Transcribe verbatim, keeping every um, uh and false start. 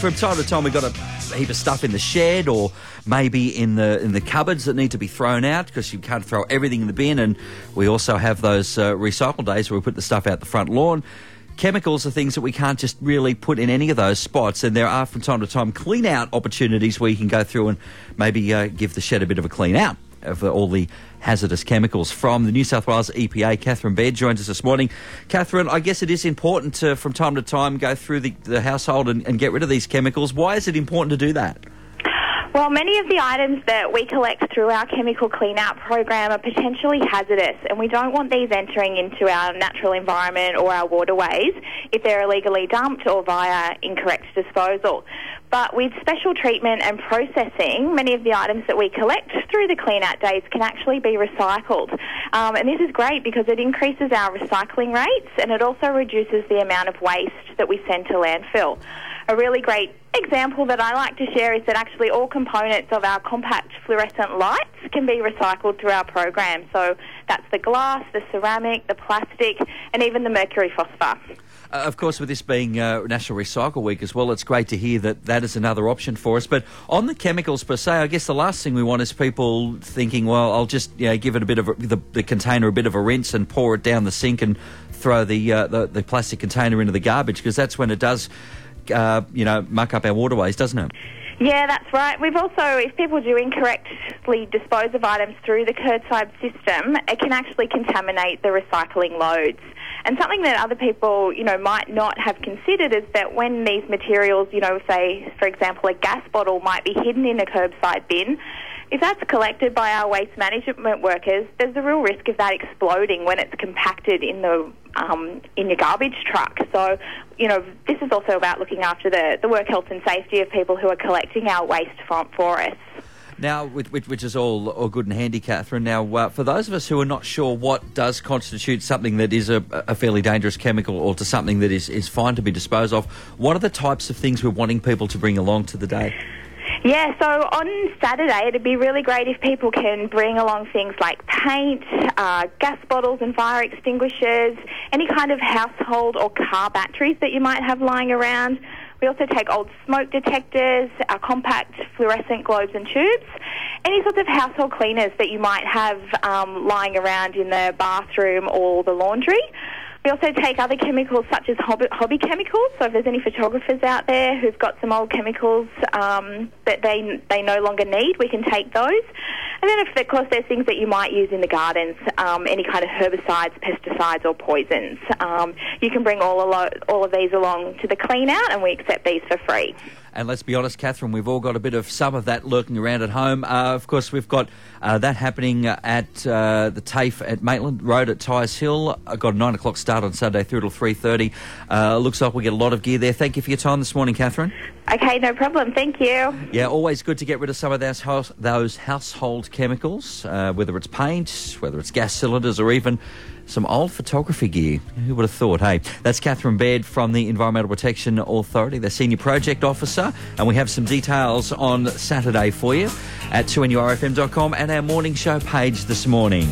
From time to time, we've got a heap of stuff in the shed or maybe in the in the cupboards that need to be thrown out because you can't throw everything in the bin. And we also have those uh, recycle days where we put the stuff out the front lawn. Chemicals are things that we can't just really put in any of those spots, and there are from time to time clean out opportunities where you can go through and maybe uh, give the shed a bit of a clean out of all the hazardous chemicals. From the New South Wales E P A, Catherine Baird joins us this morning. Catherine, I guess it is important to, from time to time, go through the, the household and, and get rid of these chemicals. Why is it important to do that? Well, many of the items that we collect through our chemical clean-out program are potentially hazardous, and we don't want these entering into our natural environment or our waterways if they're illegally dumped or via incorrect disposal. But with special treatment and processing, many of the items that we collect through the clean-out days can actually be recycled. Um, and this is great because it increases our recycling rates, and it also reduces the amount of waste that we send to landfill. A really great example that I like to share is that actually all components of our compact fluorescent lights can be recycled through our program. So that's the glass, the ceramic, the plastic, and even the mercury phosphor. Uh, of course, with this being uh, National Recycle Week as well, it's great to hear that that is another option for us. But on the chemicals per se, I guess the last thing we want is people thinking, well, I'll just you know, give it a bit of a, the, the container a bit of a rinse and pour it down the sink and throw the uh, the, the plastic container into the garbage, because that's when it does, uh, you know, muck up our waterways, doesn't it? Yeah, that's right. We've also, if people do incorrectly dispose of items through the curbside system, it can actually contaminate the recycling loads. And something that other people, you know, might not have considered is that when these materials, you know, say, for example, a gas bottle might be hidden in a curbside bin, if that's collected by our waste management workers, there's a real risk of that exploding when it's compacted in the um, in your garbage truck. So, you know, this is also about looking after the, the work health and safety of people who are collecting our waste from, for us. Now, which, which is all, all good and handy, Catherine. Now, uh, for those of us who are not sure what does constitute something that is a, a fairly dangerous chemical or to something that is, is fine to be disposed of, what are the types of things we're wanting people to bring along to the day? Yeah, so on Saturday it'd be really great if people can bring along things like paint, uh, gas bottles and fire extinguishers, any kind of household or car batteries that you might have lying around. We also take old smoke detectors, our compact fluorescent globes and tubes, any sorts of household cleaners that you might have um, lying around in the bathroom or the laundry. We also take other chemicals such as hobby, hobby chemicals, so if there's any photographers out there who've got some old chemicals um, that they they no longer need, we can take those. And then, of course, there's things that you might use in the gardens, um, any kind of herbicides, pesticides or poisons. Um, you can bring all, alo- all of these along to the clean out, and we accept these for free. And let's be honest, Catherine, we've all got a bit of some of that lurking around at home. Uh, of course, we've got uh, that happening at uh, the TAFE at Maitland Road at Tyers Hill. I've got a nine o'clock start on Saturday through till three thirty. Uh, looks like we'll get a lot of gear there. Thank you for your time this morning, Catherine. Okay, no problem. Thank you. Yeah, always good to get rid of some of those, house, those household chemicals, uh, whether it's paint, whether it's gas cylinders, or even some old photography gear. Who would have thought, hey? That's Catherine Baird from the Environmental Protection Authority, the Senior Project Officer, and we have some details on Saturday for you at two N U R F M dot com and our morning show page this morning.